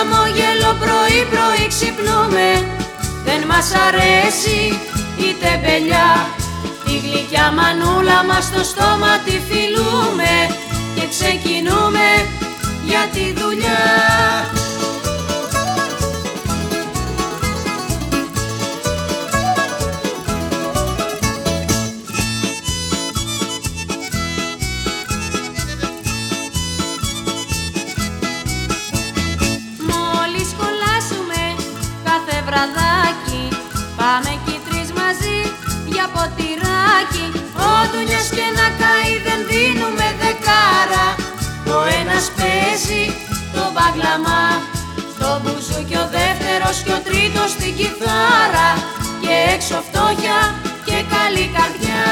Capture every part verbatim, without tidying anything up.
χαμόγελο πρωί πρωί ξυπνούμε. Δεν μας αρέσει η τεμπελιά, τη γλυκιά μανούλα μας στο στόμα τη φιλούμε και ξεκινούμε για τη δουλειά. Μόλις κολλάσουμε κάθε βραδάκι, πάμε κι οι τρεις μαζί για ποτηράκι. Ο Ντουνιάς και να καεί δεν δίνουμε δεκάρα. Ο ένας παίζει το μπαγλαμά, το μπουζούκι ο δεύτερος και ο τρίτος στην κιθάρα. Και έξω φτώχεια και καλή καρδιά.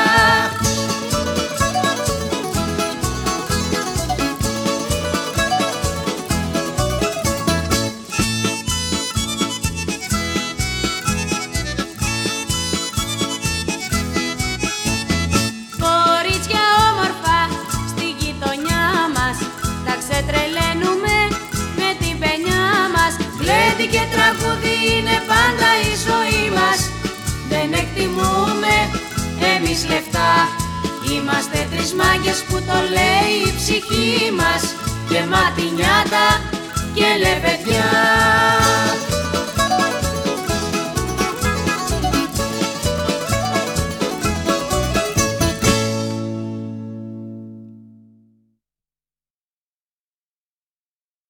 Κορίτσια όμορφα στη γειτονιά μας, τα ξετρελαίνουμε με την παινιά μας. Γλέντι και τραγούδι είναι πάντα η ζωή μας. Δεν εκτιμούμε εμείς λεφτά, είμαστε τρεις μάγκες που το λέει η ψυχή μας. Και ματινιάτα και λεβεδιά.